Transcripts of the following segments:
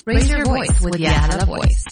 Raise your voice with Yahala Voice.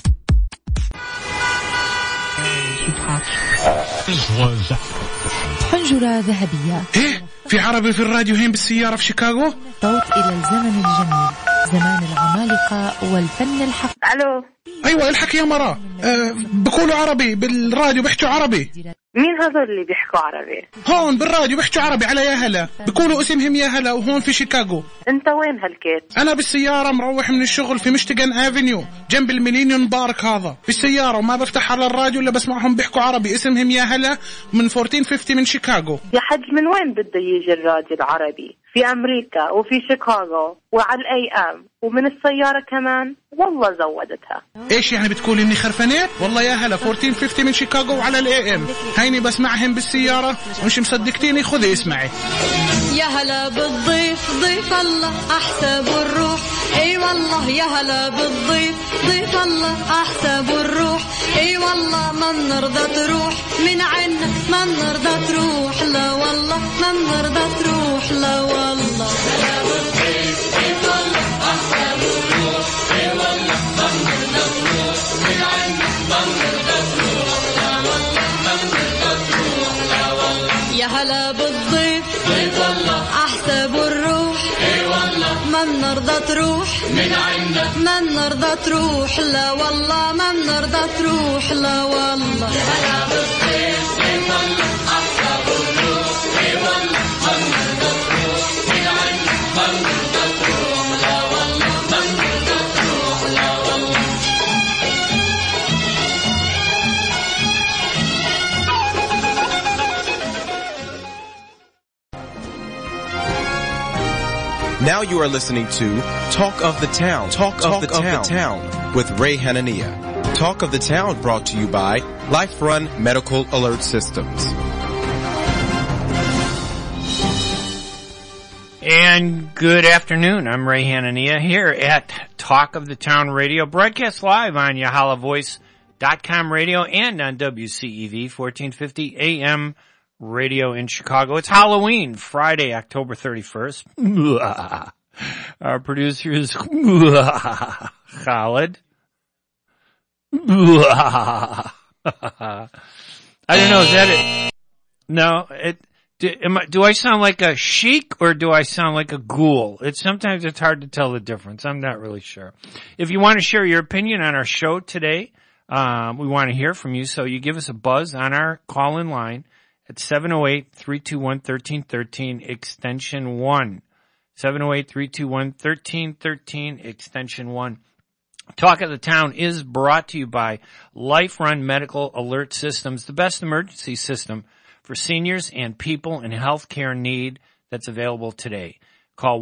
حنجرة ذهبية. ايه في عربي في الراديو هين بالسيارة في شيكاغو. صوت إلى الزمن الجميل، زمان العمالقة والفن الحق. الو ايوه الحق يا مرا. بقولوا عربي بالراديو، بيحكوا عربي. مين هذول اللي بيحكوا عربي؟ هون بالراديو بيحكوا عربي على يا هلا، بقولوا اسمهم يا هلا، وهون في شيكاغو. انت وين هالكيت؟ انا بالسيارة مروح من الشغل في ميشيغان افنيو جنب الميلينيوم بارك، هذا بالسيارة وما بفتح على الراديو الا بسمعهم بيحكوا عربي. اسمهم يا هلا من 1450 من شيكاغو. يا حج من وين بده يجي الراديو العربي؟ في امريكا وفي شيكاغو وعلى الاي ام ومن السيارة كمان. والله زودتها. ايش يعني بتقولي اني خرفانات؟ والله يا هلا 1450 من شيكاغو وعلى الاي ام. هيني بسمعهم بالسيارة ومش مصدقتيني، خذي اسمعي. يا هلا بالضيف ضيف الله احسب الروح، اي والله يا هلا بالضيف ضيف الله احسب الروح، اي والله ما بنرضى تروح من عنا، ما بنرضى تروح لا والله، ما بنرضى تروح لا والله. هلا بالضيف ضيف الله احسب الروح، اي والله ما بنرضى تروح من عنا، ما بنرضى تروح لا والله، ما بنرضى تروح لا والله. يا هلا بالضيف ضيف الله احسب الروح، اي والله ما بنرضى تروح من عنا، ما بنرضى تروح لا والله، ما بنرضى تروح لا والله. يا هلا بالضيف ضيف الله احسب الروح، اي والله ما بنرضى تروح من عنا، ما بنرضى تروح لا والله، ما بنرضى تروح لا والله. Now you are listening to Talk of the Town. Talk of the Town with Ray Hanania. Talk of the Town brought to you by Life Run Medical Alert Systems. And good afternoon. I'm Ray Hanania here at Talk of the Town Radio, broadcast live on YahalaVoice.com radio and on WCEV 1450 AM radio in Chicago. It's Halloween, Friday, October 31st. Our producer is Khalid. I don't know, is that it? No, do I sound like a sheik or do I sound like a ghoul? Sometimes it's hard to tell the difference. I'm not really sure. If you want to share your opinion on our show today, we want to hear from you, so you give us a buzz on our call-in line at 708-321-1313, extension 1. 708-321-1313, extension 1. Talk of the Town is brought to you by Life Run Medical Alert Systems, the best emergency system for seniors and people in healthcare need that's available today. Call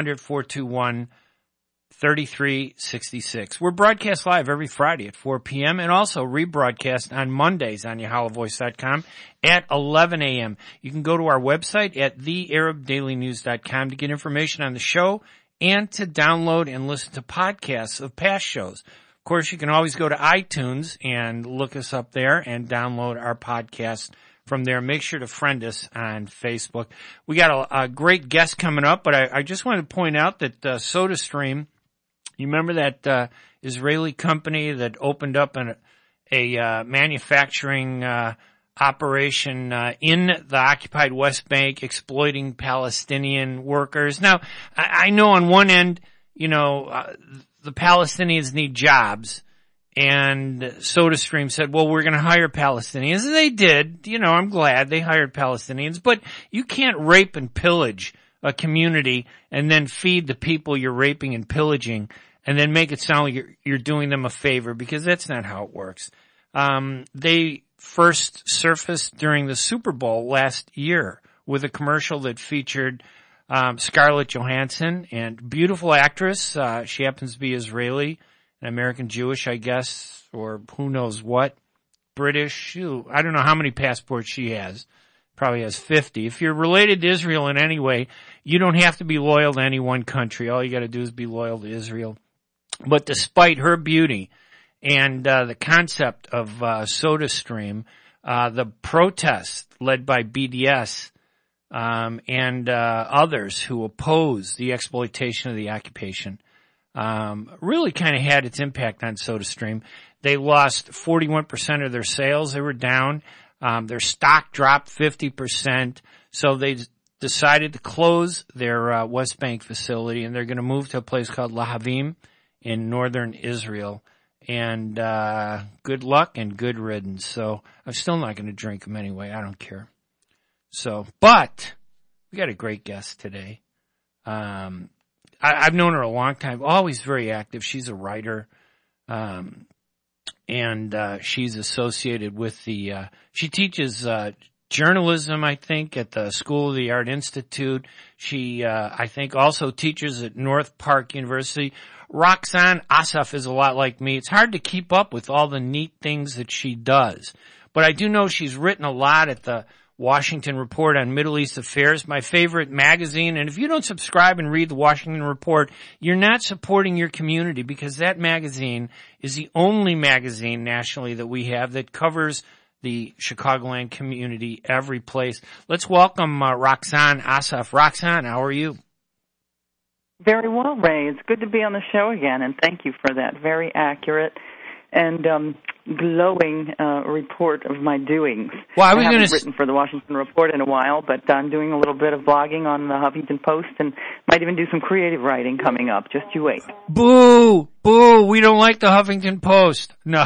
1-800-421-3366. We're broadcast live every Friday at 4 p.m. and also rebroadcast on Mondays on YahalaVoice.com at 11 a.m. You can go to our website at thearabdailynews.com to get information on the show and to download and listen to podcasts of past shows. Of course, you can always go to iTunes and look us up there and download our podcast from there. Make sure to friend us on Facebook. We got a great guest coming up, but I just wanted to point out that SodaStream, you remember that Israeli company that opened up a manufacturing operation in the occupied West Bank, exploiting Palestinian workers. Now, I know on one end, the Palestinians need jobs, and SodaStream said, well, we're going to hire Palestinians. And they did. I'm glad they hired Palestinians, but you can't rape and pillage a community and then feed the people you're raping and pillaging and then make it sound like you're doing them a favor, because that's not how it works. They first surfaced during the Super Bowl last year with a commercial that featured Scarlett Johansson, and beautiful actress. She happens to be Israeli, an American Jewish, I guess, or who knows what, British. I don't know how many passports she has. Probably has 50. If you're related to Israel in any way, you don't have to be loyal to any one country. All you got to do is be loyal to Israel. But despite her beauty and the concept of SodaStream, the protest led by BDS and others who oppose the exploitation of the occupation, really kind of had its impact on SodaStream. They lost 41% of their sales. They were down. Their stock dropped 50%. So they decided to close their West Bank facility, and they're going to move to a place called Lahavim in northern Israel. And good luck and good riddance. So I'm still not going to drink them anyway. I don't care. So, but we got a great guest today. I've known her a long time, always very active. She's a writer, and she's associated with she teaches journalism, I think, at the School of the Art Institute. She, I think, also teaches at North Park University. Roxanne Asaf is a lot like me. It's hard to keep up with all the neat things that she does. But I do know she's written a lot at the Washington Report on Middle East Affairs, my favorite magazine. And if you don't subscribe and read the Washington Report, you're not supporting your community, because that magazine is the only magazine nationally that we have that covers the Chicagoland community every place. Let's welcome Roxanne Asaf. Roxanne, how are you? Very well, Ray. It's good to be on the show again, and thank you for that very accurate and glowing report of my doings. Well, I haven't written for the Washington Report in a while, but I'm doing a little bit of blogging on the Huffington Post, and might even do some creative writing coming up. Just you wait. Boo! Boo! We don't like the Huffington Post. No.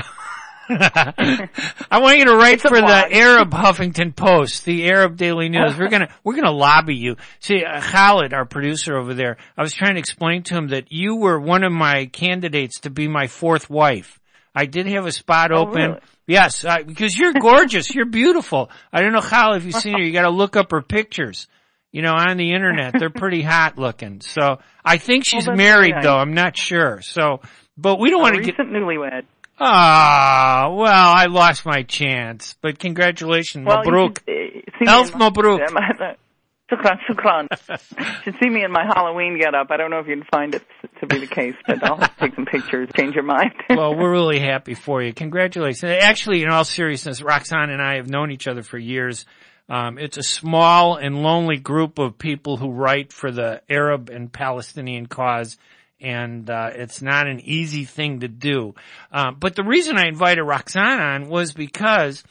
I want you to write for the Arab Huffington Post, the Arab Daily News. We're gonna lobby you. See, Khalid, our producer over there, I was trying to explain to him that you were one of my candidates to be my fourth wife. I did have a spot open. Really? Yes, because you're gorgeous. You're beautiful. I don't know, Khalid, if you've seen her. You got to look up her pictures. You know, on the internet, they're pretty hot looking. So I think she's married, though. I'm not sure. So, but we don't want to get newlywed. Ah, well, I lost my chance. But congratulations, Mabruk. Elf Mabruk. Shukran. You should see me in my Halloween getup. I don't know if you'd find it to be the case, but I'll take some pictures, change your mind. Well, we're really happy for you. Congratulations. Actually, in all seriousness, Roxanne and I have known each other for years. It's a small and lonely group of people who write for the Arab and Palestinian cause, and it's not an easy thing to do. But the reason I invited Roxanne on was because,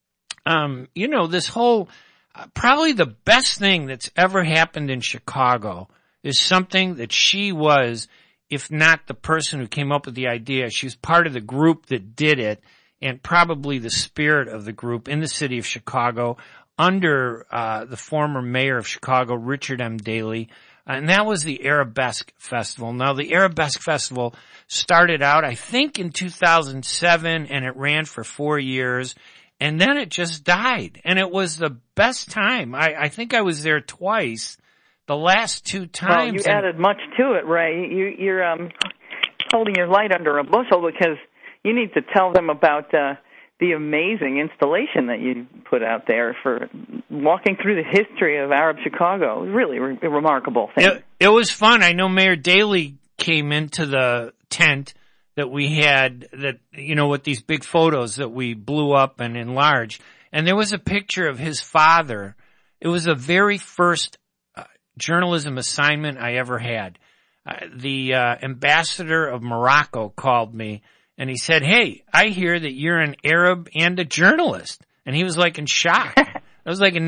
this whole... probably the best thing that's ever happened in Chicago is something that she was, if not the person who came up with the idea, she was part of the group that did it, and probably the spirit of the group in the city of Chicago under the former mayor of Chicago, Richard M. Daley, and that was the Arabesque Festival. Now, the Arabesque Festival started out, I think, in 2007, and it ran for 4 years. And then it just died. And it was the best time. I think I was there twice. The last two times. Well, you added much to it, Ray. You're holding your light under a bushel, because you need to tell them about the amazing installation that you put out there for walking through the history of Arab Chicago. It was really a remarkable thing. It was fun. I know Mayor Daley came into the tent that we had, that, with these big photos that we blew up and enlarged. And there was a picture of his father. It was the very first journalism assignment I ever had. The ambassador of Morocco called me, and he said, "Hey, I hear that you're an Arab and a journalist." And he was like in shock. That was like in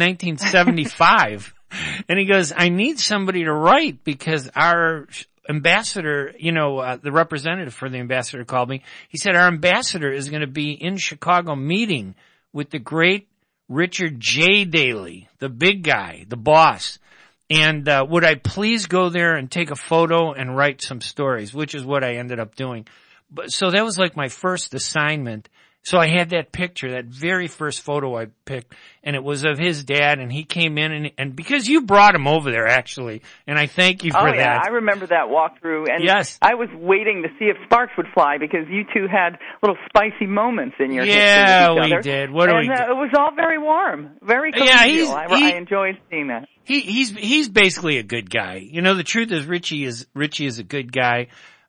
1975. And he goes, "I need somebody to write, because our ambassador, the representative for the ambassador called me. He said, our ambassador is going to be in Chicago meeting with the great Richard J. Daley, the big guy, the boss. And would I please go there and take a photo and write some stories," which is what I ended up doing. So that was like my first assignment. So I had that picture, that very first photo I picked, and it was of his dad, and he came in, and because you brought him over there, actually, and I thank you for that. Oh, yeah, I remember that walkthrough, and yes. I was waiting to see if sparks would fly, because you two had little spicy moments in your history with each other. Yeah, we did. What do we do? It was all very warm, very collegial. Yeah, I enjoyed seeing that. He's basically a good guy. The truth is Richie is a good guy.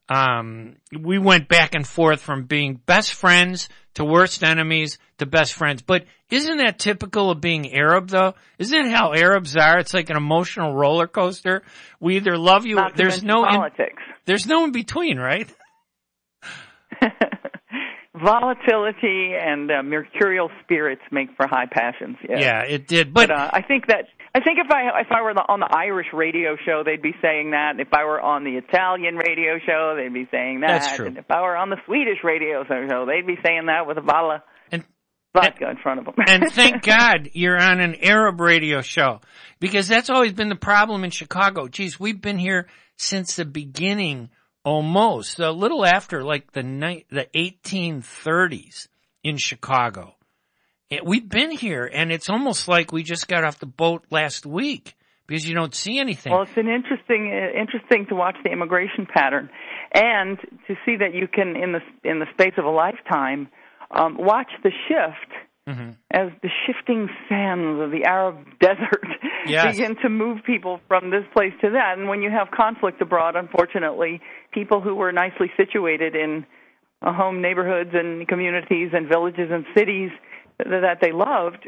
We went back and forth from being best friends to worst enemies to best friends. But isn't that typical of being Arab, though? Isn't that how Arabs are? It's like an emotional roller coaster. We either love you. Not to there's mention no politics. There's no in between, right? Volatility and mercurial spirits make for high passions. Yes. Yeah, it did. But I think if I were on the Irish radio show, they'd be saying that. If I were on the Italian radio show, they'd be saying that. That's true. And if I were on the Swedish radio show, they'd be saying that with a bottle of vodka in front of them. And thank God you're on an Arab radio show, because that's always been the problem in Chicago. Geez, we've been here since the beginning, almost a little after like the 1830s in Chicago. We've been here, and it's almost like we just got off the boat last week because you don't see anything. Well, it's an interesting to watch the immigration pattern, and to see that you can, in the space of a lifetime, watch the shift as the shifting sands of the Arab desert begin to move people from this place to that. And when you have conflict abroad, unfortunately, people who were nicely situated in home neighborhoods and communities and villages and cities that they loved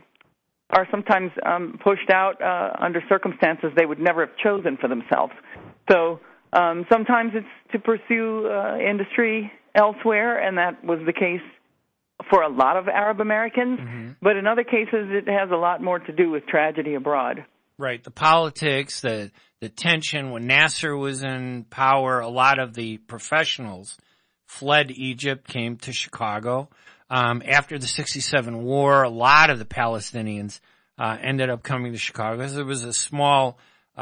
are sometimes pushed out under circumstances they would never have chosen for themselves. So sometimes it's to pursue industry elsewhere, and that was the case for a lot of Arab Americans. But in other cases, it has a lot more to do with tragedy abroad. Right. The politics, the tension when Nasser was in power, a lot of the professionals fled Egypt, came to Chicago. After the 67 war, a lot of the Palestinians ended up coming to Chicago. There was a small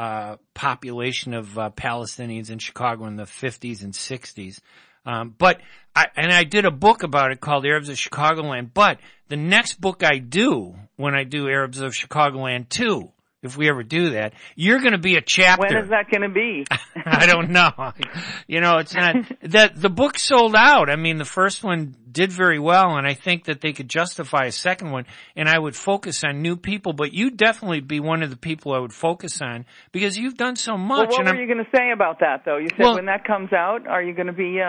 population of Palestinians in Chicago in the 50s and 60s. But I did a book about it called Arabs of Chicagoland. But the next book I do, when I do Arabs of Chicagoland 2, if we ever do that, you're going to be a chapter. When is that going to be? I don't know. It's not that the book sold out. I mean, the first one did very well, and I think that they could justify a second one, and I would focus on new people, but you'd definitely be one of the people I would focus on because you've done so much. Well, what were you going to say about that, though? You said when that comes out, are you going to be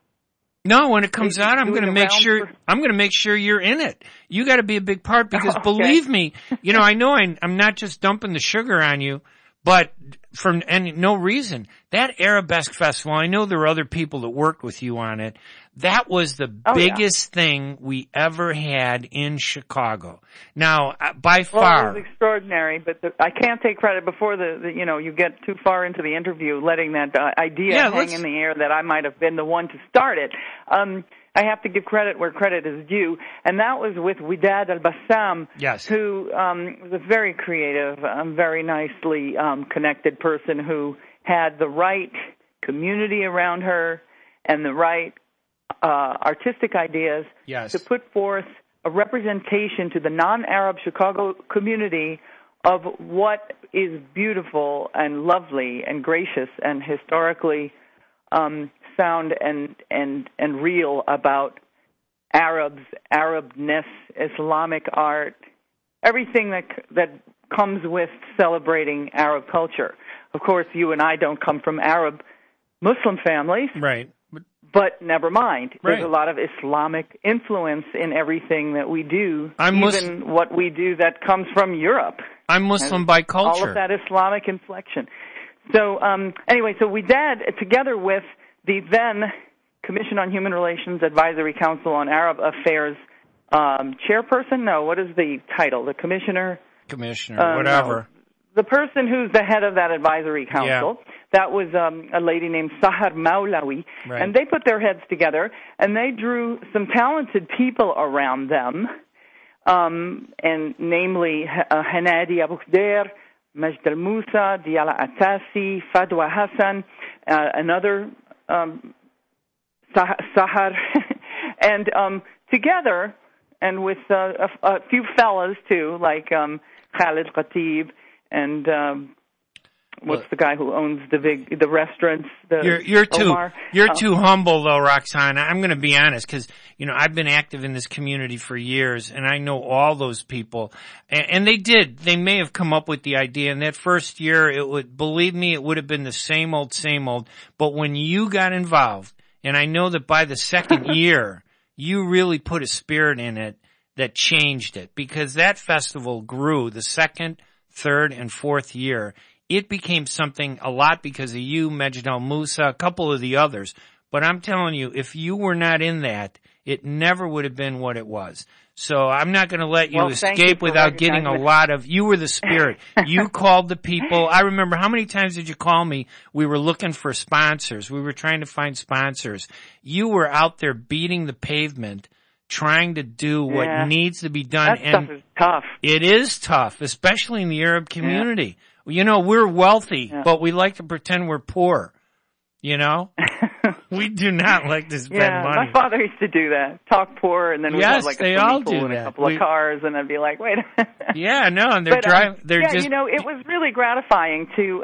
No, when it comes out, I'm going to make sure you're in it. You got to be a big part because believe me, I know I'm not just dumping the sugar on you, but for no reason. That Arabesque Festival, I know there were other people that worked with you on it. That was the biggest thing we ever had in Chicago. Now, by far. Well, it was extraordinary, but I can't take credit before you get too far into the interview, letting that idea hang in the air that I might have been the one to start it. I have to give credit where credit is due, and that was with Widad Al-Bassam, who was a very creative, very nicely connected person who had the right community around her and the right artistic ideas to put forth a representation to the non-Arab Chicago community of what is beautiful and lovely and gracious and historically sound and real about Arabs, Arabness, Islamic art, everything that comes with celebrating Arab culture. Of course, you and I don't come from Arab Muslim families. Right. But never mind. There's a lot of Islamic influence in everything that we do, even what we do that comes from Europe. I'm Muslim by culture. All of that Islamic inflection. So anyway, so Widad, together with the then Commission on Human Relations Advisory Council on Arab Affairs chairperson? No, what is the title? The commissioner? Commissioner, whatever. No. The person who's the head of that advisory council, that was a lady named Sahar Maulawi, and they put their heads together, and they drew some talented people around them, and namely Hanadi Abu Khdair, Majd al-Musa, Diala Atasi, Fadwa Hassan, another Sahar, and together, and with a few fellas too, like Khalid Khatib, and what's the guy who owns the restaurants? You're too humble though, Roxana. I'm going to be honest because I've been active in this community for years, and I know all those people. And they may have come up with the idea. And that first year, believe me, it would have been the same old. But when you got involved, and I know that by the second year, you really put a spirit in it that changed it, because that festival grew the second, third, and fourth year. it became something a lot because of you, Majid Al-Musa, a couple of the others. But I'm telling you, if you were not in that, it never would have been what it was. So I'm not going to let you escape without getting a lot of, you were the spirit. You called the people. I remember, how many times did you call me? We were looking for sponsors. We were trying to find sponsors. You were out there beating the pavement, trying to do what needs to be done. That stuff is tough. It is tough, especially in the Arab community. You know, we're wealthy, but we like to pretend we're poor. You know? We do not like to spend money. My father used to do that. Talk poor, and then we'd have like a swimming pool and a couple of cars, and I'd be like, wait a minute. Yeah, no, and they're driving. Just, you know, it was really gratifying to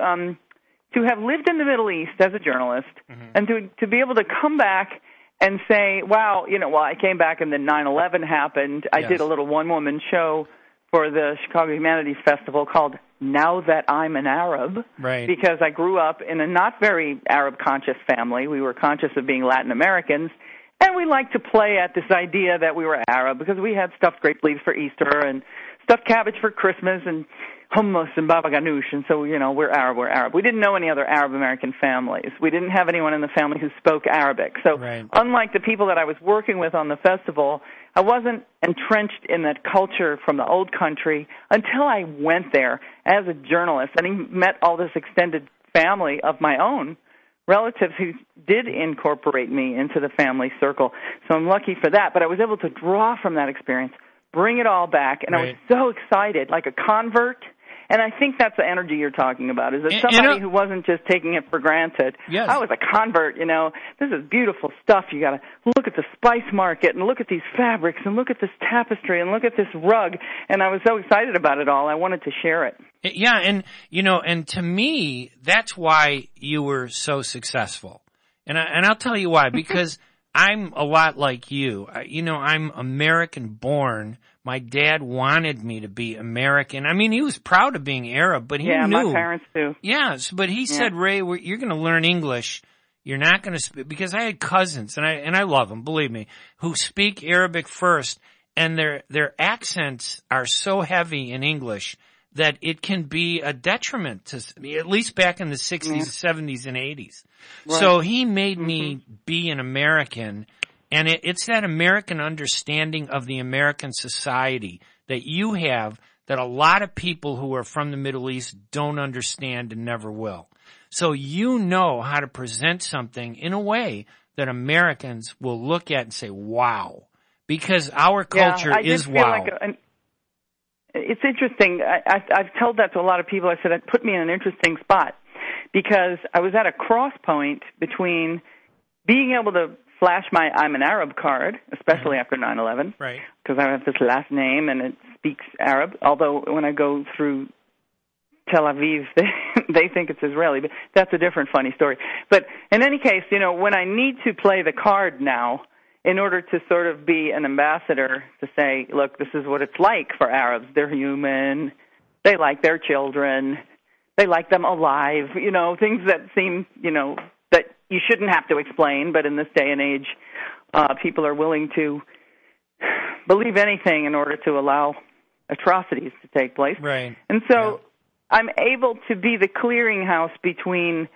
have lived in the Middle East as a journalist, and to be able to come back and say, wow, you know, well, I came back and then 9/11 happened. I did a little one-woman show for the Chicago Humanities Festival called Now That I'm an Arab, because I grew up in a not very Arab-conscious family. We were conscious of being Latin Americans, and we liked to play at this idea that we were Arab because we had stuffed grape leaves for Easter and stuffed cabbage for Christmas and hummus and baba ganoush, and so, you know, we're Arab. We didn't know any other Arab-American families. We didn't have anyone in the family who spoke Arabic. So unlike the people that I was working with on the festival, I wasn't entrenched in that culture from the old country until I went there as a journalist and met all this extended family of my own relatives who did incorporate me into the family circle. So I'm lucky for that. But I was able to draw from that experience, bring it all back, and I was so excited, like a convert. And I think that's the energy you're talking about, is that somebody who wasn't just taking it for granted. I was a convert, you know. This is beautiful stuff. You got to look at the spice market and look at these fabrics and look at this tapestry and look at this rug. And I was so excited about it all, I wanted to share it. Yeah, and, you know, and to me, that's why you were so successful. And I'll tell you why, because I'm a lot like you. You know, I'm American-born. My dad wanted me to be American. I mean, he was proud of being Arab, but he knew. Yeah, my parents too. Yes, but he said, Ray, you're going to learn English. You're not going to speak, because I had cousins, and I love them, believe me, who speak Arabic first, and their accents are so heavy in English that it can be a detriment to, at least back in the 60s, 70s, and 80s. So he made me be an American. And it's that American understanding of the American society that you have that a lot of people who are from the Middle East don't understand and never will. So you know how to present something in a way that Americans will look at and say, wow, because our culture is wow. It's interesting. I've told that to a lot of people. I said it put me in an interesting spot because I was at a cross point between being able to flash my I'm an Arab card, especially after 9/11, because I have this last name and it speaks Arab, although when I go through Tel Aviv, they think it's Israeli, but that's a different funny story. But in any case, you know, when I need to play the card now in order to sort of be an ambassador to say, look, this is what it's like for Arabs. They're human. They like their children. They like them alive. You know, things that seem, you know, that you shouldn't have to explain, but in this day and age, people are willing to believe anything in order to allow atrocities to take place. And so I'm able to be the clearinghouse between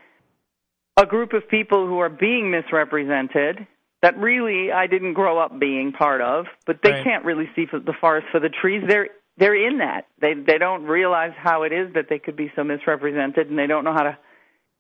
a group of people who are being misrepresented that really I didn't grow up being part of, but they can't really see the forest for the trees. They're in that. They don't realize how it is that they could be so misrepresented, and they don't know how to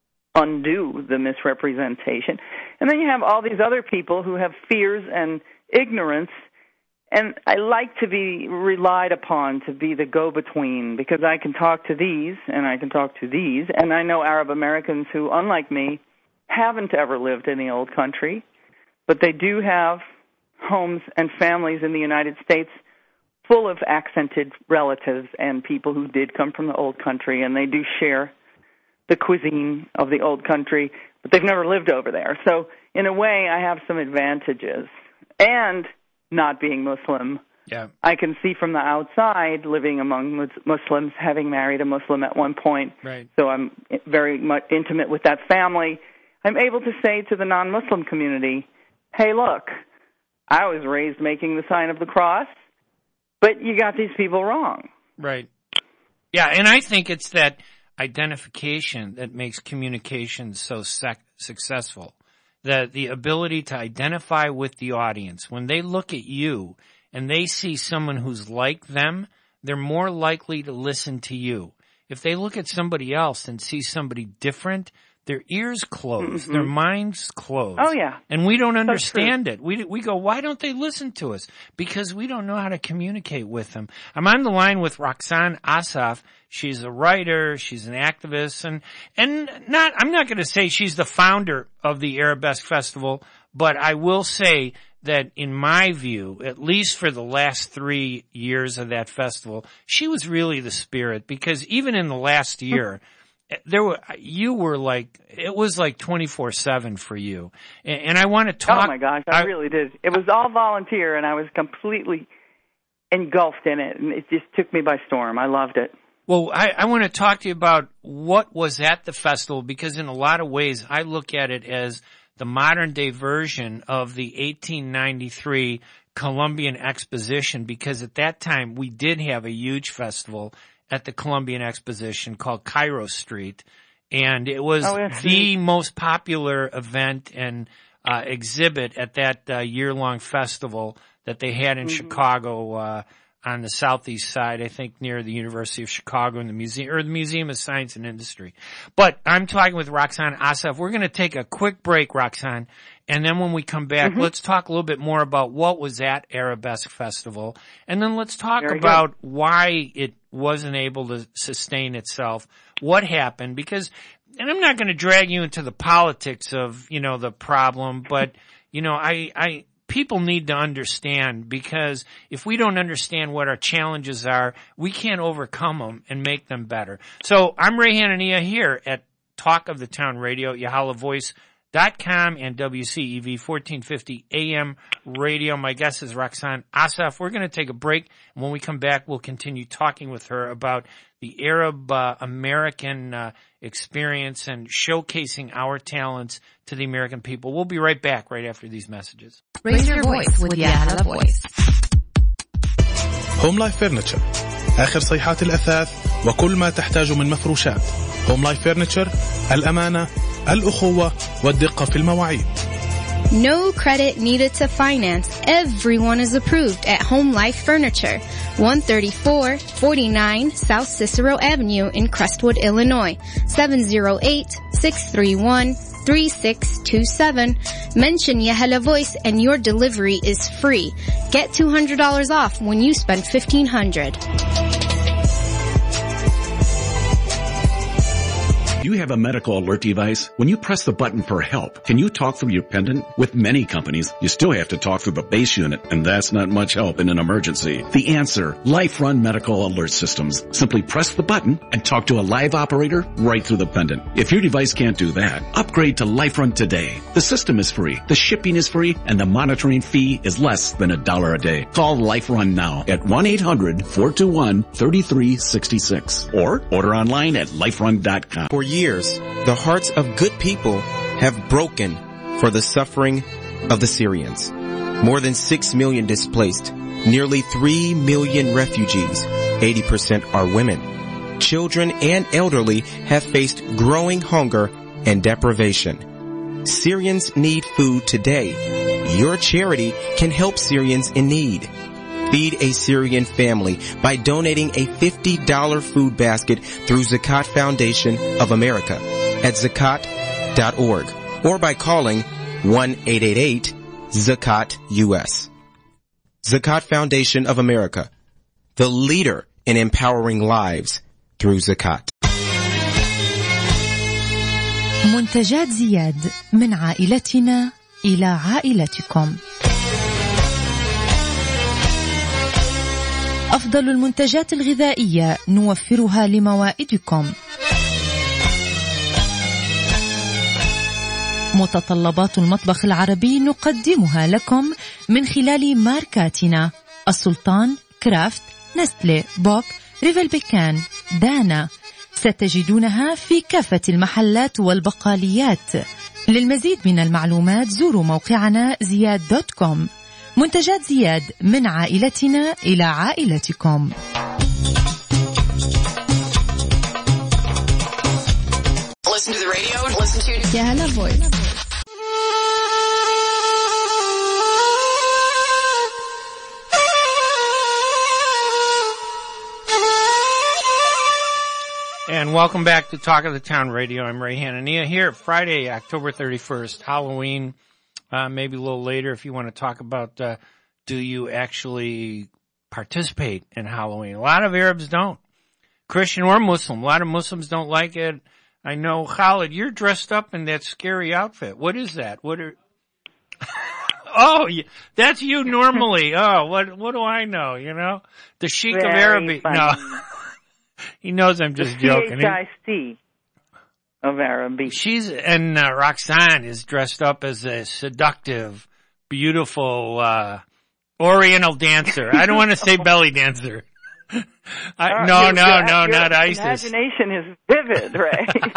undo the misrepresentation. And then you have all these other people who have fears and ignorance, and I like to be relied upon to be the go-between, because I can talk to these and I can talk to these, and I know Arab Americans who, unlike me, haven't ever lived in the old country, but they do have homes and families in the United States full of accented relatives and people who did come from the old country, and they do share the cuisine of the old country, but they've never lived over there. So in a way, I have some advantages. And not being Muslim, I can see from the outside, living among Muslims, having married a Muslim at one point, so I'm very much intimate with that family. I'm able to say to the non-Muslim community, hey, look, I was raised making the sign of the cross, but you got these people wrong. Yeah, and I think it's that identification that makes communication so successful. The ability to identify with the audience. When they look at you and they see someone who's like them, they're more likely to listen to you. If they look at somebody else and see somebody different, their ears close, their minds close. Oh, yeah. And we don't understand it. We go, why don't they listen to us? Because we don't know how to communicate with them. I'm on the line with Roxanne Asaf. She's a writer, she's an activist, and I'm not going to say she's the founder of the Arabesque Festival, but I will say that in my view, at least for the last 3 years of that festival, she was really the spirit, because even in the last year, it was like 24/7 for you. And I want to talk. Oh my gosh, I really did. It was all volunteer, and I was completely engulfed in it, and it just took me by storm. I loved it. Well, I want to talk to you about what was at the festival, because in a lot of ways I look at it as the modern day version of the 1893 Columbian Exposition, because at that time we did have a huge festival at the Columbian Exposition called Cairo Street, and it was the most popular event and exhibit at that year-long festival that they had in Chicago on the southeast side, I think near the University of Chicago and the Museum of Science and Industry. But I'm talking with Roxanne Asaf. We're going to take a quick break, Roxanne, and then when we come back, let's talk a little bit more about what was at Arabesque Festival, and then let's talk about why it wasn't able to sustain itself, what happened, because, and I'm not going to drag you into the politics of, the problem, but, people need to understand, because if we don't understand what our challenges are, we can't overcome them and make them better. So I'm Ray Hanania here at Talk of the Town Radio, YahalaVoice.com and WCEV 1450 AM radio. My guest is Roxanne Asaf. We're going to take a break, and when we come back, we'll continue talking with her about the Arab American experience and showcasing our talents to the American people. We'll be right back right after these messages. Raise your voice with Yahala Voice. هوم لايف فرنتشر، آخر صيحات الأثاث وكل ما تحتاج من مفروشات. هوم لايف فرنتشر، الأمانة، الأخوة والدقة في المواعيد. No credit needed to finance. Everyone is approved at Home Life Furniture, 13449 South Cicero Avenue in Crestwood, Illinois, 708-631-3627. Mention Yahala Voice and your delivery is free. Get $200 off when you spend $1,500. Do you have a medical alert device? When you press the button for help, can you talk through your pendant? With many companies, you still have to talk through the base unit, and that's not much help in an emergency. The answer, LifeRun Medical Alert Systems. Simply press the button and talk to a live operator right through the pendant. If your device can't do that, upgrade to LifeRun today. The system is free, the shipping is free, and the monitoring fee is less than $1 a day. Call LifeRun now at 1-800-421-3366 or order online at liferun.com. For years, the hearts of good people have broken for the suffering of the Syrians. More than 6 million displaced, nearly 3 million refugees, 80% are women. Children and elderly have faced growing hunger and deprivation. Syrians need food today. Your charity can help Syrians in need. Feed a Syrian family by donating a $50 food basket through Zakat Foundation of America at zakat.org or by calling 1-888-ZAKAT-US. Zakat Foundation of America, the leader in empowering lives through Zakat. منتجات زياد، من عائلتنا إلى عائلتكم. أفضل المنتجات الغذائية نوفرها لموائدكم. متطلبات المطبخ العربي نقدمها لكم من خلال ماركاتنا: السلطان، كرافت، نستلي، بوك، ريفل بيكان، دانا. ستجدونها في كافة المحلات والبقاليات. للمزيد من المعلومات زوروا موقعنا زياد.com. منتجات زياد، من عائلتنا إلى عائلتكم. listen to the radio, listen to يا هلا voice. And welcome back to Talk of the Town Radio. I'm Ray Hanania here Friday, October 31st, Halloween, maybe a little later if you want to talk about, do you actually participate in Halloween? A lot of Arabs don't. Christian or Muslim. A lot of Muslims don't like it. I know, Khalid, you're dressed up in that scary outfit. What is that? Oh, that's you normally. Oh, what do I know, you know? The Sheikh of Araby. No. He knows I'm just joking. CHIC of Araby. And Roxanne is dressed up as a seductive, beautiful, Oriental dancer. I don't want to say belly dancer. No, not ISIS. Imagination is vivid, right?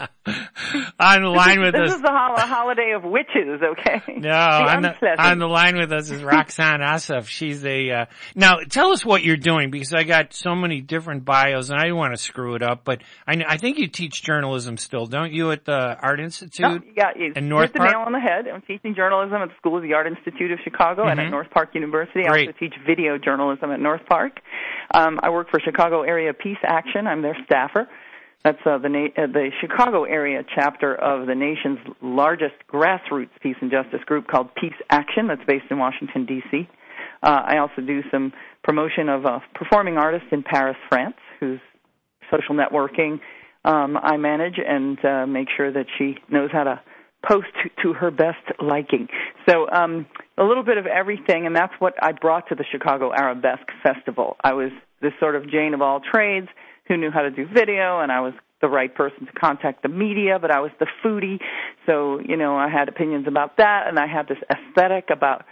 On the line with us. This is the holiday of witches, okay? No, on the line with us is Roxanne Asaf. She's now tell us what you're doing, because I got so many different bios and I don't want to screw it up, but I think you teach journalism still, don't you, at the Art Institute in North Park? Hit the nail on the head. I'm teaching journalism at the School of the Art Institute of Chicago and at North Park University. I also teach video journalism at North Park. I work for Chicago Area Peace Action. I'm their staffer. That's the Chicago area chapter of the nation's largest grassroots peace and justice group called Peace Action that's based in Washington, D.C. I also do some promotion of a performing artist in Paris, France, whose social networking I manage and make sure that she knows how to post to her best liking. So a little bit of everything, and that's what I brought to the Chicago Arabesque Festival. I was this sort of Jane of all trades who knew how to do video, and I was the right person to contact the media, but I was the foodie. So, you know, I had opinions about that, and I had this aesthetic about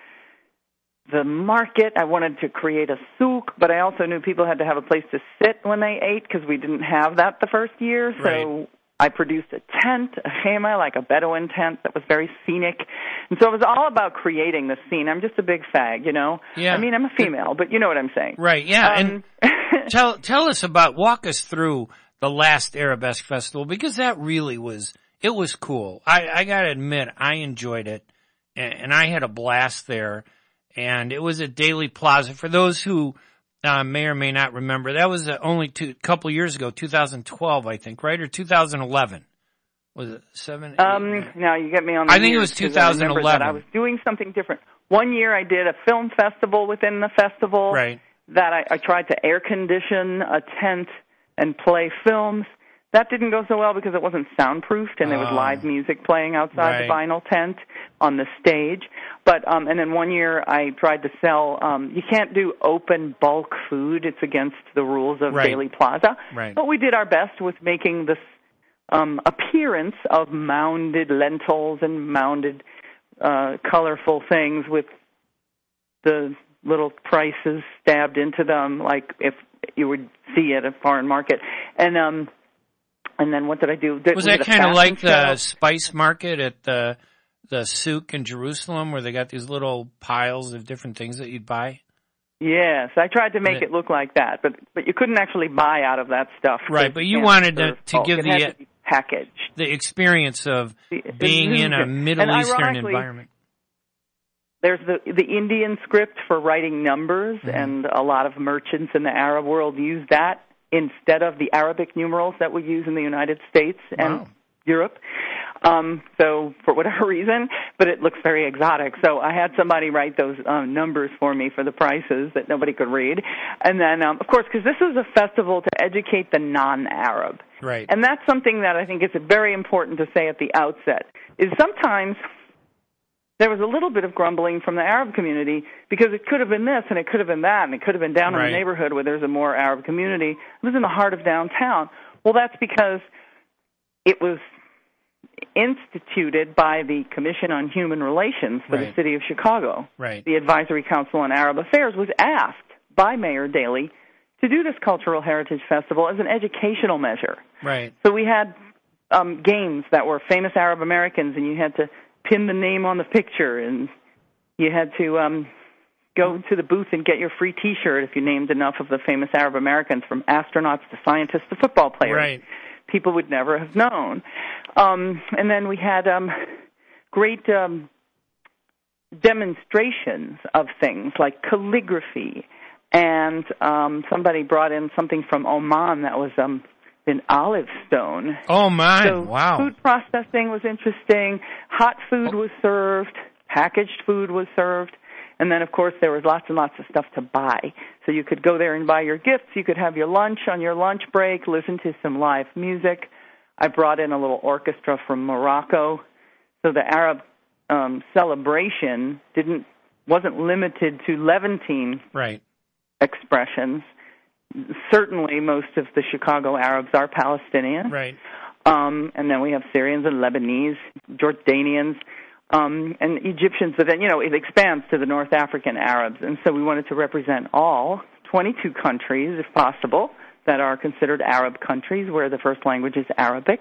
the market. I wanted to create a souk, but I also knew people had to have a place to sit when they ate because we didn't have that the first year. So I produced a tent, a khema, like a Bedouin tent that was very scenic. And so it was all about creating the scene. I'm just a big fag, you know? Yeah. I mean, I'm a female, but you know what I'm saying. Right, yeah. And tell us walk us through the last Arabesque Festival, because that really was cool. I gotta admit, I enjoyed it, and I had a blast there. And it was at Daley Plaza. For those who may or may not remember, that was only a couple years ago, 2012, I think, right? Or 2011? Was it 7? Now you get me on the I think it was 2011. I was doing something different. One year I did a film festival within the festival. Right. That I tried to air condition a tent and play films. That didn't go so well because it wasn't soundproofed and there was live music playing outside the vinyl tent on the stage. But and then one year I tried to sell you can't do open bulk food. It's against the rules of Daley Plaza. Right. But we did our best with making this appearance of mounded lentils and mounded colorful things with the little prices stabbed into them like if you would see at a foreign market. And then what did I do? Was that kind of like the spice market at the souk in Jerusalem where they got these little piles of different things that you'd buy? Yes, I tried to make it look like that, but you couldn't actually buy out of that stuff. Right, but you wanted to give the package, the experience of being in a Middle Eastern environment. There's the Indian script for writing numbers, and a lot of merchants in the Arab world use that instead of the Arabic numerals that we use in the United States and Europe. So for whatever reason, but it looks very exotic. So I had somebody write those numbers for me for the prices that nobody could read. And then, of course, because this is a festival to educate the non-Arab. Right. And that's something that I think is very important to say at the outset, is sometimes there was a little bit of grumbling from the Arab community because it could have been this and it could have been that and it could have been down in the neighborhood where there's a more Arab community. It was in the heart of downtown. Well, that's because it was instituted by the Commission on Human Relations for the City of Chicago. Right. The Advisory Council on Arab Affairs was asked by Mayor Daley to do this Cultural Heritage Festival as an educational measure. Right. So we had games that were famous Arab Americans, and you had to pin the name on the picture, and you had to go to the booth and get your free T-shirt if you named enough of the famous Arab Americans, from astronauts to scientists to football players. Right. people would never have known. And then we had great demonstrations of things like calligraphy, and somebody brought in something from Oman that was an olive stone. Oh, my. So wow. Food processing was interesting. Hot food was served. Packaged food was served. And then, of course, there was lots and lots of stuff to buy. So you could go there and buy your gifts. You could have your lunch on your lunch break, listen to some live music. I brought in a little orchestra from Morocco. So the Arab celebration wasn't limited to Levantine expressions. Certainly, most of the Chicago Arabs are Palestinian. Right. And then we have Syrians and Lebanese, Jordanians, and Egyptians. But then, it expands to the North African Arabs. And so we wanted to represent all 22 countries, if possible, that are considered Arab countries, where the first language is Arabic,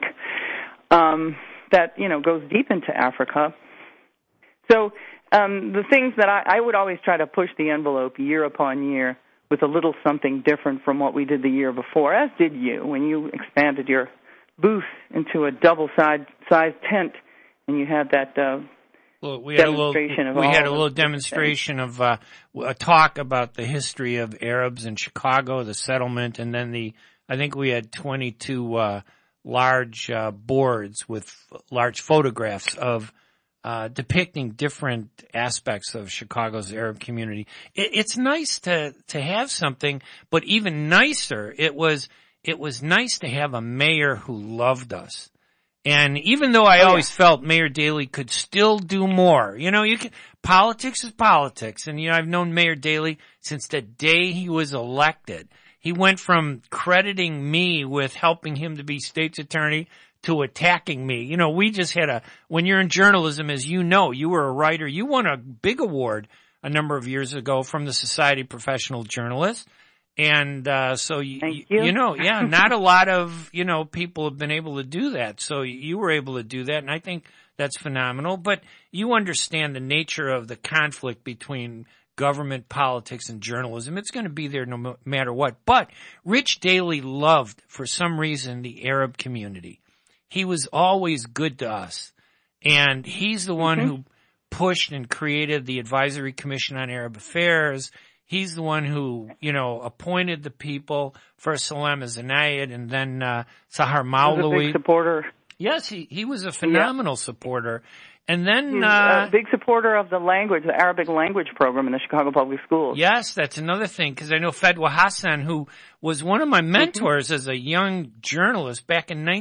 that, goes deep into Africa. So the things that I would always try to push the envelope year upon year with a little something different from what we did the year before, as did you, when you expanded your booth into a double-sized tent, and you had that we had a little demonstration of a talk about the history of Arabs in Chicago, the settlement, and then I think we had 22 large boards with large photographs of depicting different aspects of Chicago's Arab community. It's nice to have something, but even nicer, it was nice to have a mayor who loved us. And even though I always felt Mayor Daley could still do more, politics is politics. And, I've known Mayor Daley since the day he was elected. He went from crediting me with helping him to be state's attorney to attacking me. We just had when you're in journalism, as you know, you were a writer. You won a big award a number of years ago from the Society of Professional Journalists. And, so, not a lot of, people have been able to do that. So you were able to do that. And I think that's phenomenal. But you understand the nature of the conflict between government, politics, and journalism. It's going to be there no matter what. But Rich Daley loved, for some reason, the Arab community. He was always good to us. And he's the one who pushed and created the Advisory Commission on Arab Affairs. He's the one who, appointed the people, first Salem Zanayed and then Sahar Maulawi. He was a big supporter. Yes, he was a phenomenal supporter. And then... He was a big supporter of the Arabic language program in the Chicago Public Schools. Yes, that's another thing, because I know Fedwa Hassan, who was one of my mentors as a young journalist back in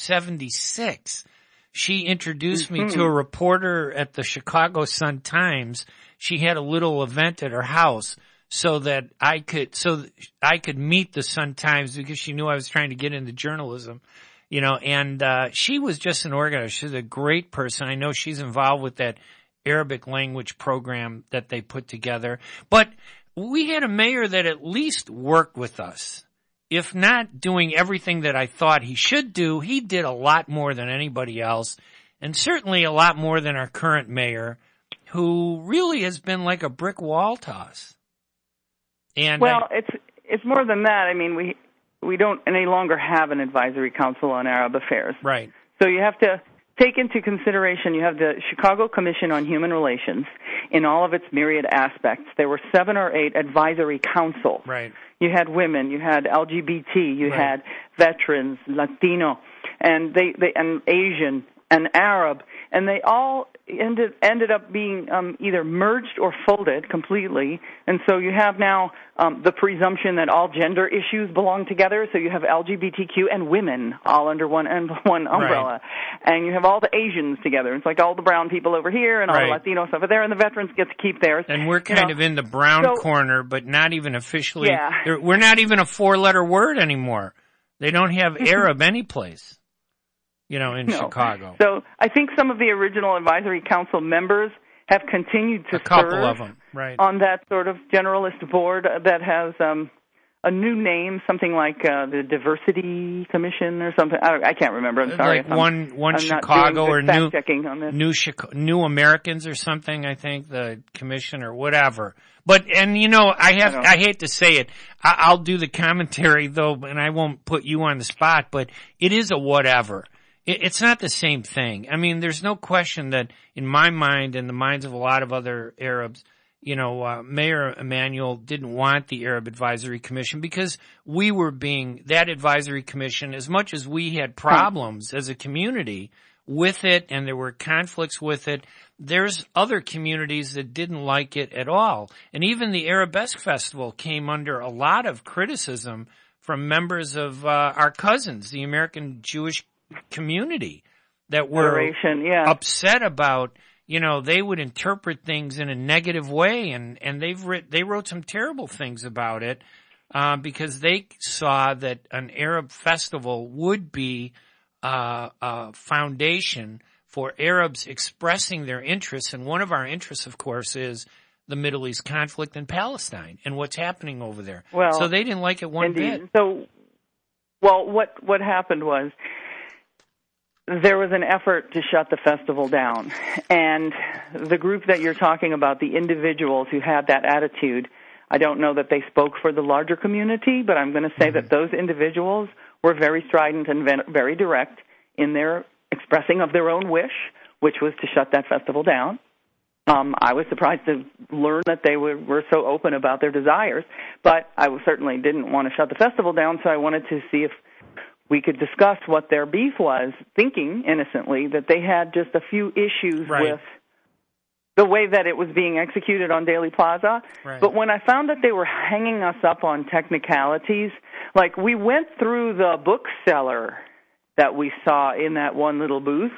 1976. She introduced me to a reporter at the Chicago Sun-Times. She had a little event at her house so that I could meet the Sun-Times, because she knew I was trying to get into journalism, and she was just an organizer. She's a great person. I know she's involved with that Arabic language program that they put together. But we had a mayor that at least worked with us. If not doing everything that I thought he should do, he did a lot more than anybody else, and certainly a lot more than our current mayor, who really has been like a brick wall to us. And it's more than that. I mean, we don't any longer have an advisory council on Arab affairs. Right. So you have to take into consideration, you have the Chicago Commission on Human Relations in all of its myriad aspects. There were 7 or 8 advisory councils. Right. You had women, you had LGBT, you had veterans, Latino, and and Asian and Arab, and they all ended up being either merged or folded completely. And so you have now the presumption that all gender issues belong together. So you have LGBTQ and women all under one umbrella. Right. And you have all the Asians together. It's like all the brown people over here and all the Latino stuff over there, and the veterans get to keep theirs. And we're kind of in the brown corner, but not even officially. Yeah. We're not even a 4-letter word anymore. They don't have Arab anyplace. In Chicago. So I think some of the original advisory council members have continued to couple of them, on that sort of generalist board that has a new name, something like the Diversity Commission or something. I can't remember. I'm sorry. Like one Chicago or New Americans or something, I think, the commission or whatever. But, and you know, I hate to say it. I'll do the commentary though, and I won't put you on the spot, but it is a whatever. It's not the same thing. I mean, there's no question that in my mind and the minds of a lot of other Arabs, you know, Mayor Emanuel didn't want the Arab Advisory Commission because that advisory commission, as much as we had problems as a community with it and there were conflicts with it, there's other communities that didn't like it at all. And even the Arabesque Festival came under a lot of criticism from members of our cousins, the American Jewish community, that were upset about, you know, they would interpret things in a negative way, and they wrote some terrible things about it because they saw that an Arab festival would be a foundation for Arabs expressing their interests, and one of our interests, of course, is the Middle East conflict in Palestine and what's happening over there. Well, so they didn't like it one bit. So, well, what happened was there was an effort to shut the festival down, and the group that you're talking about, the individuals who had that attitude, I don't know that they spoke for the larger community, but I'm going to say that those individuals were very strident and very direct in their expressing of their own wish, which was to shut that festival down. I was surprised to learn that they were so open about their desires, but I certainly didn't want to shut the festival down, so I wanted to see if we could discuss what their beef was, thinking innocently that they had just a few issues with the way that it was being executed on Daley Plaza. Right. But when I found that they were hanging us up on technicalities, like we went through the bookseller that we saw in that one little booth,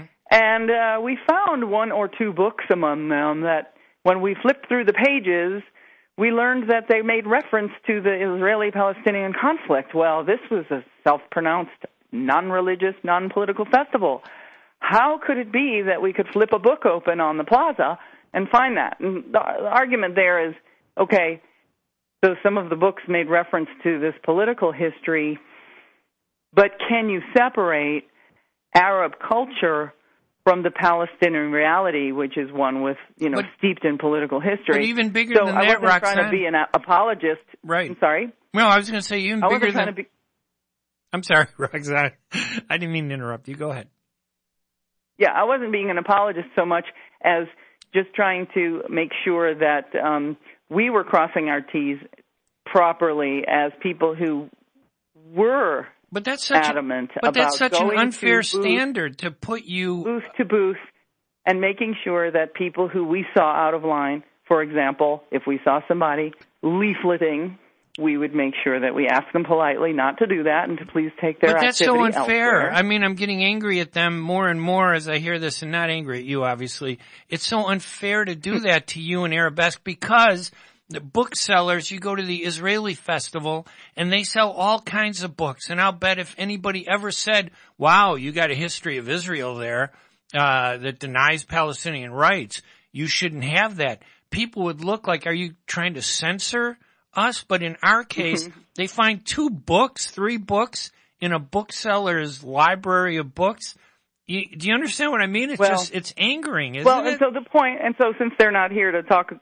and we found one or two books among them that when we flipped through the pages, we learned that they made reference to the Israeli-Palestinian conflict. Well, this was a self-pronounced non-religious, non-political festival. How could it be that we could flip a book open on the plaza and find that? And the argument there is, okay, so some of the books made reference to this political history, but can you separate Arab culture from the Palestinian reality, which is one with, you know, steeped in political history? But even bigger than that, Roxanne. I wasn't trying to be an apologist. Right. I'm sorry? Well, I was going to say even bigger than... I'm sorry, Roxanne. I didn't mean to interrupt you. Go ahead. Yeah, I wasn't being an apologist so much as just trying to make sure that we were crossing our T's properly as people who were adamant about that's such going an unfair standard to put you booth to booth and making sure that people who we saw out of line, for example, if we saw somebody leafleting, we would make sure that we ask them politely not to do that and to please take their activity elsewhere. But that's so unfair. I mean, I'm getting angry at them more and more as I hear this, and not angry at you, obviously. It's so unfair to do that to you and Arabesque because the booksellers, you go to the Israeli festival and they sell all kinds of books. And I'll bet if anybody ever said, wow, you got a history of Israel there that denies Palestinian rights, you shouldn't have that. People would look like, are you trying to censor us? But in our case, they find 2 books, 3 books in a bookseller's library of books. Do you understand what I mean? It's it's angering, isn't it? And so the point, and so since they're not here to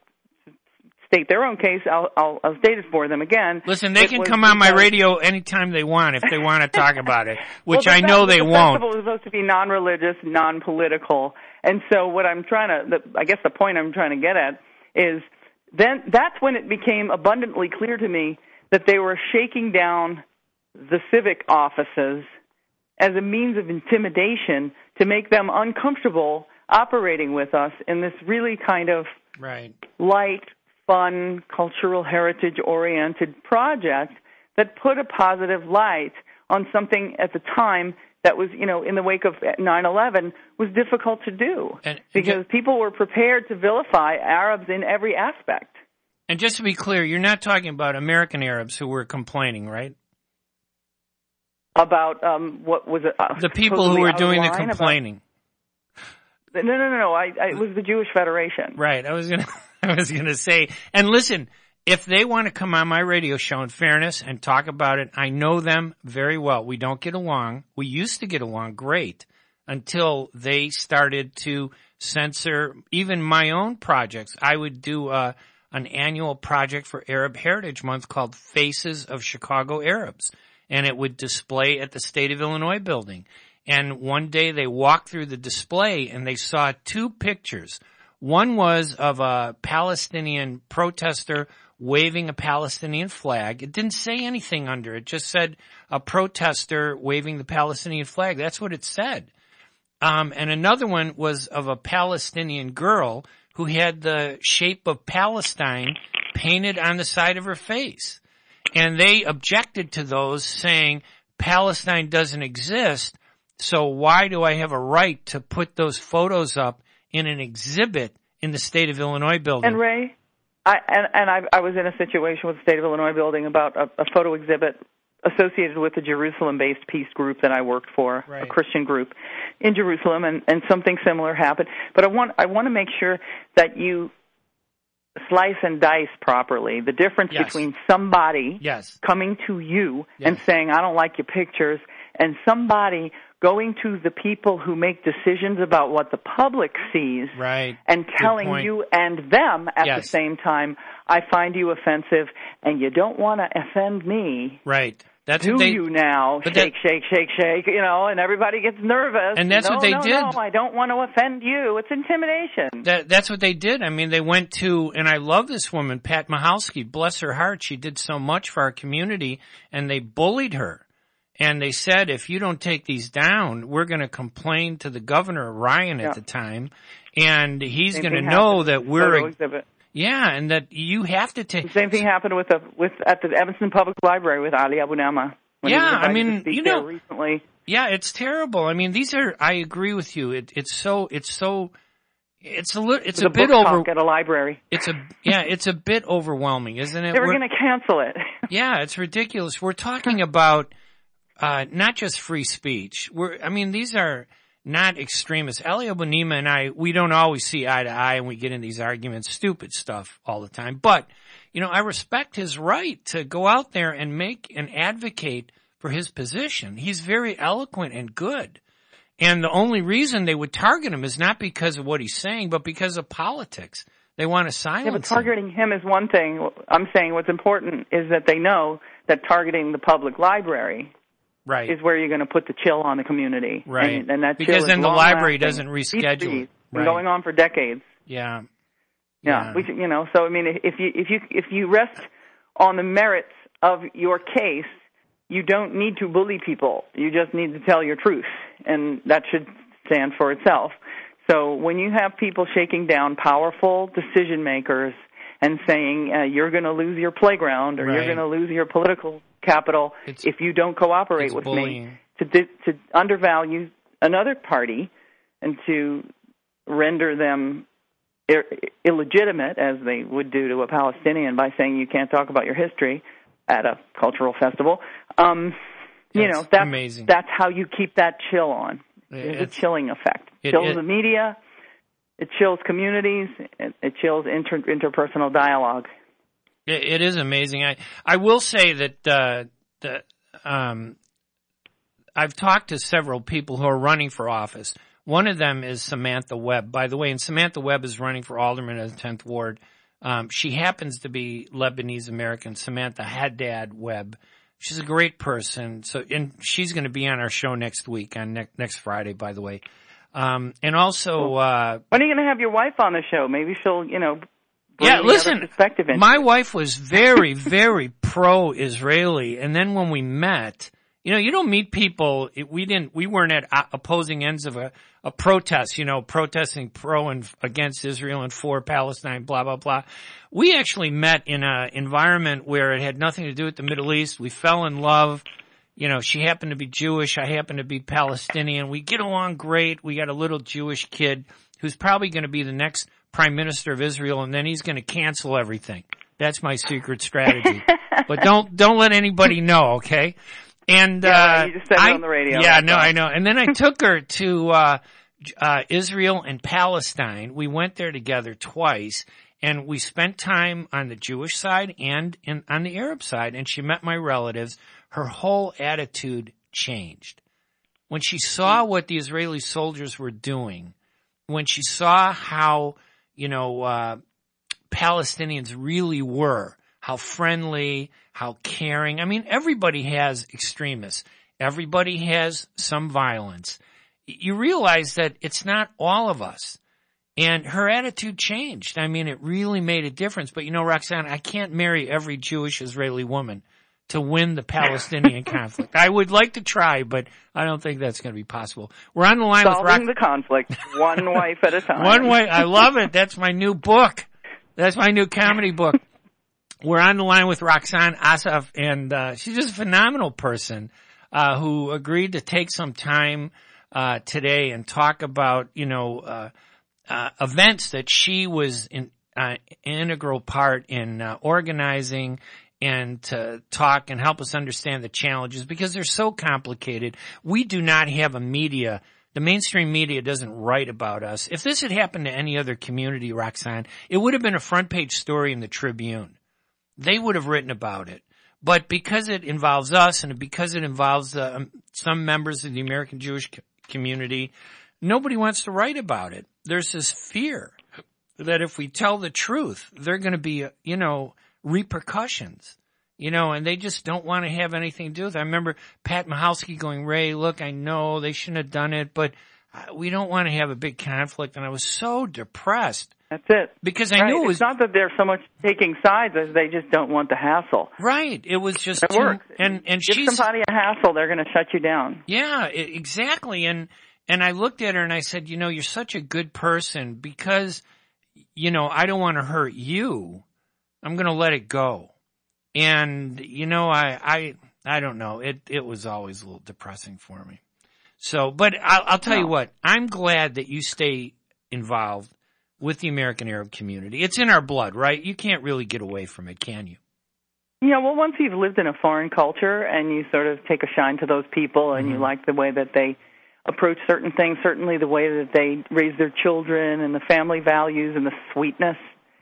state their own case, I'll state it for them again. Listen, they can come on my radio anytime they want if they want to talk about it, which I know they won't. The festival is supposed to be non-religious, non-political, and so what I'm trying to, I guess the point I'm trying to get at is then that's when it became abundantly clear to me that they were shaking down the civic offices as a means of intimidation to make them uncomfortable operating with us in this really kind of light, fun, cultural heritage-oriented project that put a positive light on something at the time that was, you know, in the wake of 9/11 was difficult to do because people were prepared to vilify Arabs in every aspect. And just to be clear, you're not talking about American Arabs who were complaining, right? About what was it? The people who were doing the complaining. No. It was the Jewish Federation. Right. I was gonna say. And listen, if they want to come on my radio show, in fairness, and talk about it, I know them very well. We don't get along. We used to get along great until they started to censor even my own projects. I would do a an annual project for Arab Heritage Month called Faces of Chicago Arabs. And it would display at the State of Illinois building. And one day they walked through the display and they saw two pictures. One was of a Palestinian protester waving a Palestinian flag. It didn't say anything under it. It just said a protester waving the Palestinian flag. That's what it said. And another one was of a Palestinian girl who had the shape of Palestine painted on the side of her face. And they objected to those, saying Palestine doesn't exist, so why do I have a right to put those photos up in an exhibit in the State of Illinois building? And Ray, I was in a situation with the State of Illinois building about a photo exhibit associated with a Jerusalem-based peace group that I worked for, right. A Christian group in Jerusalem, and something similar happened. But I want to make sure that you slice and dice properly the difference Yes. between somebody Yes. coming to you Yes. and saying, I don't like your pictures, and somebody going to the people who make decisions about what the public sees Right. and Good telling point. you and them at Yes. the same time, I find you offensive and you don't want to offend me. Right. That's Do what they, you now but shake, and everybody gets nervous. And that's what they did. No, I don't want to offend you. It's intimidation. That's what they did. I mean, they went to, and I love this woman, Pat Mahalski, bless her heart. She did so much for our community, and they bullied her. And they said, if you don't take these down, we're going to complain to the governor, Ryan, at the time, and he's going to know that we're, yeah, and that you have to take. The same thing happened at the Evanston Public Library with Ali Abu Nama. Yeah, I mean, you know, recently. Yeah, it's terrible. I mean, these are. I agree with you. It's a bit over at a library. It's a bit overwhelming, isn't it? They were going to cancel it. Yeah, it's ridiculous. We're talking about not just free speech. These are not extremists. Ali Abu Nima and we don't always see eye to eye, and we get in these arguments, stupid stuff all the time. But, I respect his right to go out there and make and advocate for his position. He's very eloquent and good. And the only reason they would target him is not because of what he's saying, but because of politics. They want to silence him. Yeah, but targeting him is one thing. I'm saying what's important is that they know that targeting the public library right. is where you're going to put the chill on the community. Right. And that because chill then is the library lasting. doesn't reschedule it. Right. Going on for decades. Yeah. Yeah. So I mean, if you rest on the merits of your case, you don't need to bully people. You just need to tell your truth, and that should stand for itself. So when you have people shaking down powerful decision makers and saying you're going to lose your playground or you're going to lose your political capital if you don't cooperate with bullying. me, to undervalue another party and to render them illegitimate, as they would do to a Palestinian by saying you can't talk about your history at a cultural festival. That's amazing. That's how you keep that chill on. It's a chilling effect. It chills the media. It chills communities. It chills interpersonal dialogue. It is amazing. I will say that I've talked to several people who are running for office. One of them is Samantha Webb, by the way, and Samantha Webb is running for alderman of the 10th Ward. She happens to be Lebanese-American, Samantha Haddad Webb. She's a great person. And she's going to be on our show next week, on next Friday, by the way. And also, when are you going to have your wife on the show? Maybe she'll, bring listen, perspective into my wife was very, very pro-Israeli. And then when we met, you don't meet people. We weren't at opposing ends of a protest, protesting pro and against Israel and for Palestine, blah, blah, blah. We actually met in an environment where it had nothing to do with the Middle East. We fell in love. She happened to be Jewish. I happened to be Palestinian. We get along great. We got a little Jewish kid who's probably going to be the next prime minister of Israel, and then he's going to cancel everything. That's my secret strategy. But don't let anybody know, okay? And you just said it on the radio. Yeah, no, I know. And then I took her to Israel and Palestine. We went there together twice, and we spent time on the Jewish side and on the Arab side, and she met my relatives. Her whole attitude changed. When she saw what the Israeli soldiers were doing, when she saw how, Palestinians really were, how friendly, how caring. I mean, everybody has extremists. Everybody has some violence. You realize that it's not all of us. And her attitude changed. I mean, it really made a difference. But, Roxanne, I can't marry every Jewish Israeli woman to win the Palestinian conflict. I would like to try, but I don't think that's going to be possible. We're on the line with Solving the conflict, one wife at a time. One wife. I love it. That's my new book. That's my new comedy book. We're on the line with Roxanne Asaf, and she's just a phenomenal person who agreed to take some time today and talk about, events that she was an integral part in organizing, and to talk and help us understand the challenges because they're so complicated. We do not have a media. The mainstream media doesn't write about us. If this had happened to any other community, Roxanne, it would have been a front page story in the Tribune. They would have written about it. But because it involves us and because it involves some members of the American Jewish community, nobody wants to write about it. There's this fear that if we tell the truth, there are going to be, repercussions, and they just don't want to have anything to do with it. I remember Pat Mahalski going, Ray, look, I know they shouldn't have done it, but we don't want to have a big conflict. And I was so depressed. That's it. Because I knew it was... It's not that they're so much taking sides as they just don't want the hassle. Right. It was just... It works. And Give somebody a hassle, they're going to shut you down. Yeah, exactly. And I looked at her and I said, you're such a good person because, I don't want to hurt you. I'm going to let it go. And, I don't know. It was always a little depressing for me. So, but I'll tell you what, I'm glad that you stay involved with the American Arab community. It's in our blood, right? You can't really get away from it, can you? Yeah, well, once you've lived in a foreign culture and you sort of take a shine to those people and you like the way that they approach certain things, certainly the way that they raise their children and the family values and the sweetness,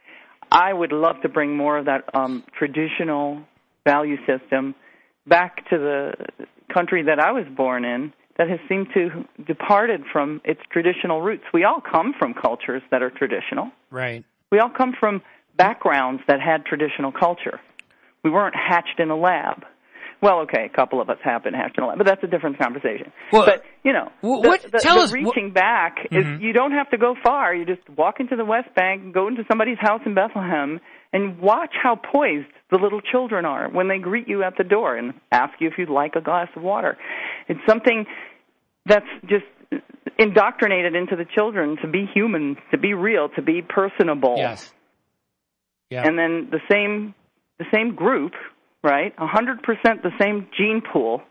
I would love to bring more of that traditional value system back to the country that I was born in that has seemed to departed from its traditional roots. We all come from cultures that are traditional. Right. We all come from backgrounds that had traditional culture. We weren't hatched in a lab. Well, okay, a couple of us have been hatched in a lab, but that's a different conversation. Well, but, tell us, the reaching back is you don't have to go far. You just walk into the West Bank, go into somebody's house in Bethlehem, and watch how poised the little children are when they greet you at the door and ask you if you'd like a glass of water. It's something that's just indoctrinated into the children to be human, to be real, to be personable. Yes. Yeah. And then the same group, right, 100% the same gene pool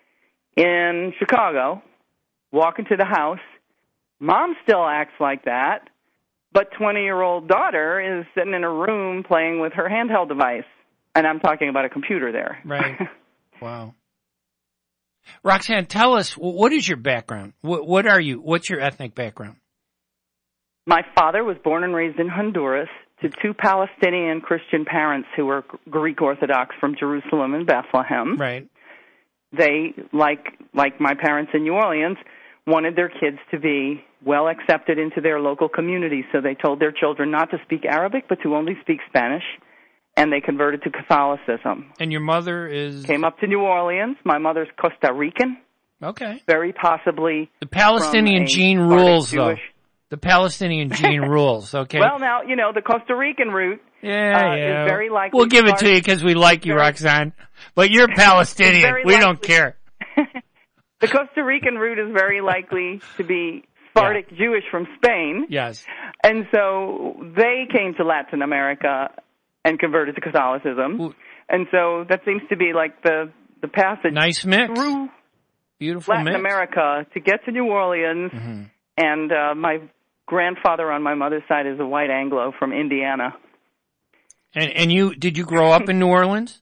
in Chicago, walk into the house, mom still acts like that, but 20-year-old daughter is sitting in a room playing with her handheld device. And I'm talking about a computer there. Right. Wow. Roxanne, tell us, what is your background? What are you? What's your ethnic background? My father was born and raised in Honduras to two Palestinian Christian parents who were Greek Orthodox from Jerusalem and Bethlehem. Right. They, like my parents in New Orleans, wanted their kids to be well accepted into their local community, so they told their children not to speak Arabic, but to only speak Spanish, and they converted to Catholicism. And your mother is? Came up to New Orleans. My mother's Costa Rican. Okay. Very possibly the Palestinian gene rules, though. The Palestinian gene rules, okay. Well, now, the Costa Rican route is very likely. We'll give it to you because we like you, Roxanne. But you're Palestinian. We don't care. The Costa Rican route is very likely to be Sephardic Jewish from Spain. Yes. And so they came to Latin America and converted to Catholicism. Ooh. And so that seems to be like the passage nice mix. Through beautiful Latin mix. America to get to New Orleans. Mm-hmm. And my grandfather on my mother's side is a white Anglo from Indiana. And did you grow up in New Orleans?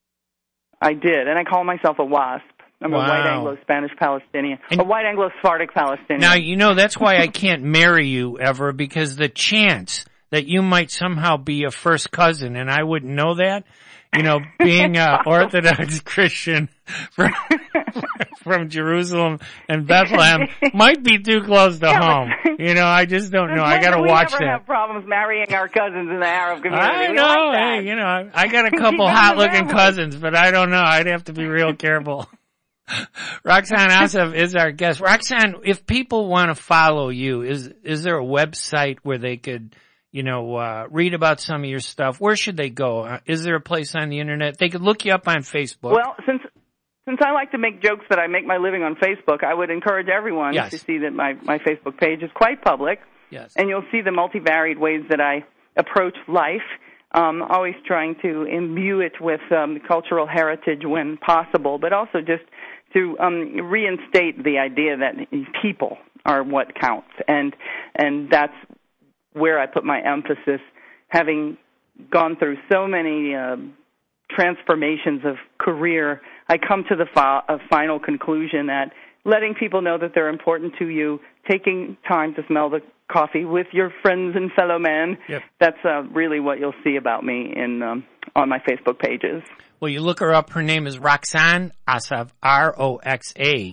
I did, and I call myself a WASP. I'm a white Anglo Spanish Palestinian, a white Anglo Sephardic Palestinian. Now, that's why I can't marry you ever, because the chance that you might somehow be a first cousin, and I wouldn't know that, being Orthodox Christian from Jerusalem and Bethlehem might be too close to home. You know, I just don't know. I got to watch that. We never have problems marrying our cousins in the Arab community. I know. Hey, you know, I got a couple hot-looking cousins, but I don't know. I'd have to be real careful. Roxanne Asaf is our guest. Roxanne, if people want to follow you, is there a website where they could, you know, read about some of your stuff? Where should they go? Is there a place on the internet? They could look you up on Facebook. Well, since I like to make jokes that I make my living on Facebook, I would encourage everyone to see that my Facebook page is quite public. Yes. And you'll see the multivaried ways that I approach life, always trying to imbue it with cultural heritage when possible, but also just to reinstate the idea that people are what counts. And that's where I put my emphasis, having gone through so many transformations of career. I come to the final conclusion that letting people know that they're important to you, taking time to smell the coffee with your friends and fellow men, that's really what you'll see about me on my Facebook pages. Well, you look her up. Her name is Roxanne Asaf, Roxane,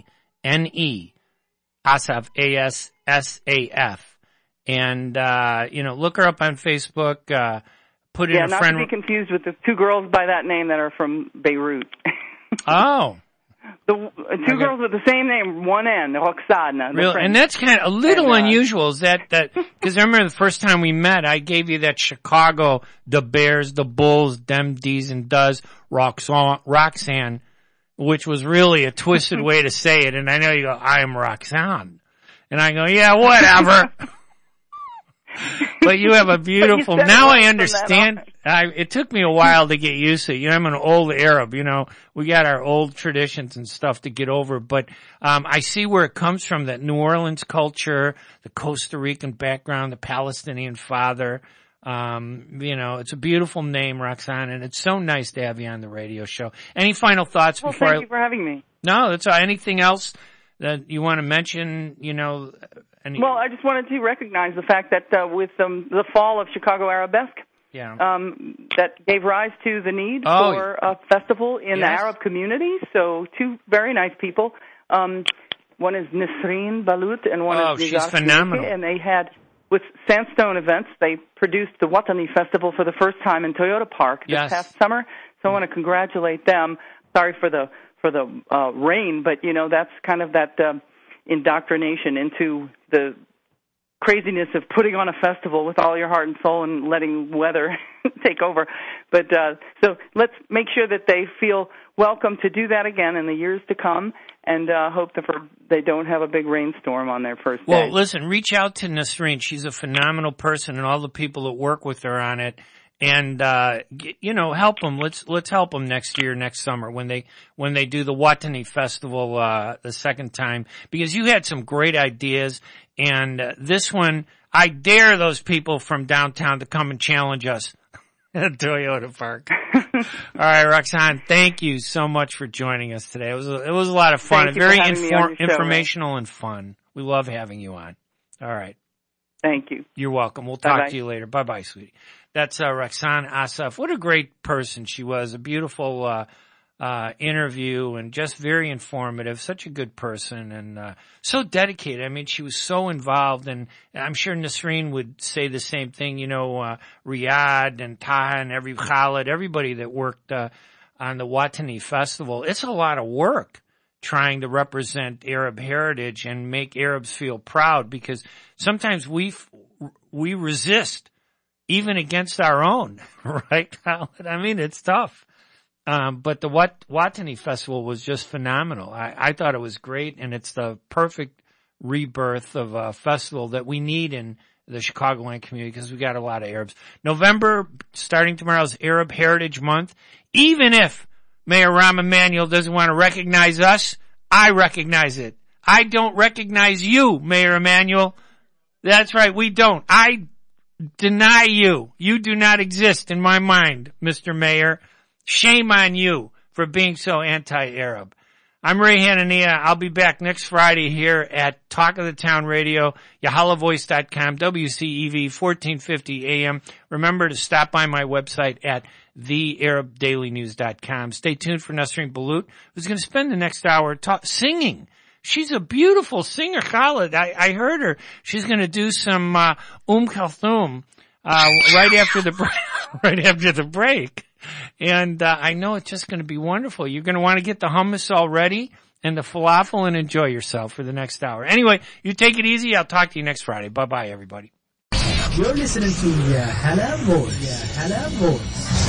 Asaf, A-S-S-A-F. And, you know, look her up on Facebook, put in a not friend. To be confused with the two girls by that name that are from Beirut. Oh. The two girls with the same name, one N, Roxane. Really? And that's kind of a little unusual, is that, because I remember the first time we met, I gave you that Chicago, the Bears, the Bulls, them, D's and does, Roxanne, which was really a twisted way to say it. And I know you go, I am Roxanne. And I go, yeah, whatever. But you have a beautiful, now I understand. It took me a while to get used to it. You know, I'm an old Arab, you know, we got our old traditions and stuff to get over, but, I see where it comes from, that New Orleans culture, the Costa Rican background, the Palestinian father. You know, it's a beautiful name, Roxanne, and it's so nice to have you on the radio show. Any final thoughts before thank you for having me. No, that's all. Anything else that you want to mention, you know? Well, I just wanted to recognize the fact that with the fall of Chicago Arabesque, that gave rise to the need for a festival in the Arab community. So two very nice people. One is Nisreen Balut and one is she's phenomenal. And they had, with Sandstone Events, they produced the Watani Festival for the first time in Toyota Park this past summer. So I want to congratulate them. Sorry for the rain, but you know, that's kind of that indoctrination into the craziness of putting on a festival with all your heart and soul and letting weather take over. But so let's make sure that they feel welcome to do that again in the years to come, and hope that they don't have a big rainstorm on their first day. Well, listen, reach out to Nasreen. She's a phenomenal person, and all the people that work with her on it. And, you know, help them. Let's help them next summer when they do the Watani Festival, the second time, because you had some great ideas. And, this one, I dare those people from downtown to come and challenge us at Toyota Park. All right, Roxanne, thank you so much for joining us today. It was a lot of fun. Very informational and fun. We love having you on. All right. Thank you. You're welcome. We'll talk to you later. Bye-bye, sweetie. That's Roxanne Asaf. What a great person she was. A beautiful interview and just very informative. Such a good person and so dedicated. I mean, she was so involved, and I'm sure Nasreen would say the same thing. You know, Riyadh and Taha and Khalid, everybody that worked on the Watani Festival. It's a lot of work trying to represent Arab heritage and make Arabs feel proud, because sometimes we resist even against our own, right? I mean, it's tough. But the Watani Festival was just phenomenal. I thought it was great, and it's the perfect rebirth of a festival that we need in the Chicagoland community, because we got a lot of Arabs. November, starting tomorrow, is Arab Heritage Month. Even if Mayor Rahm Emanuel doesn't want to recognize us, I recognize it. I don't recognize you, Mayor Emanuel. That's right, we don't. I deny you. You do not exist in my mind, Mr. Mayor. Shame on you for being so anti-Arab. I'm Ray Hanania. I'll be back next Friday here at Talk of the Town Radio, YahalaVoice.com, WCEV 1450 AM. Remember to stop by my website at thearabdailynews.com. Stay tuned for Nasreen Balut, who's going to spend the next hour singing. She's a beautiful singer, Khalid. I heard her. She's going to do some Kulthum right after the break. And I know it's just going to be wonderful. You're going to want to get the hummus all ready and the falafel and enjoy yourself for the next hour. Anyway, you take it easy. I'll talk to you next Friday. Bye-bye, everybody. You're listening to Yahala Voice. Yahala Voice.